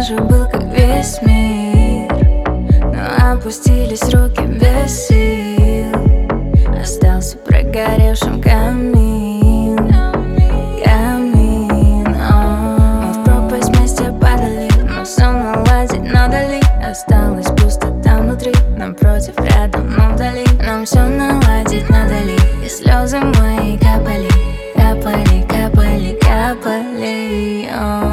же был как весь мир, но опустились руки без сил. Остался прогоревшим камин, камин. Мы в пропасть вместе падали, но все наладить надо ли? Осталась пустота внутри, напротив, рядом, но вдали. Нам все наладить надо ли? И слезы мои капали, капали, капали, капали.